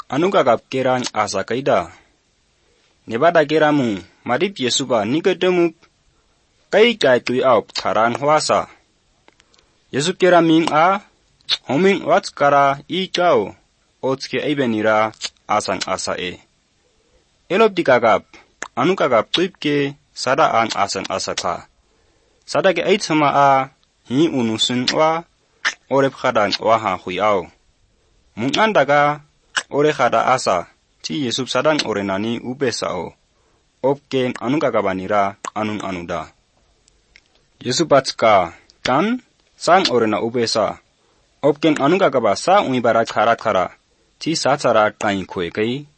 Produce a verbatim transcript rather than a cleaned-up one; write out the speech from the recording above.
anu gagap kerang asa kaida. Nebada keramu madip Yesuba Nicodemus kai kai tui au taran huasa. Yesu keraming a homing wat kara i kau otske ebenira asang asa e. Elop di gagap anu gagap tuipke sada ang asang asa ka. Sada ke ait sama a hi unusun wa orep khadang wa ha hui au. Mung andaga ore khada asa ti Yesub sadang orenani ubesao. Opken anu gagabanira anun anuda. Yesub batska kan sang orena ubesa. Opken anu gagaba sa unibara kara kara ti satsara tain kue kai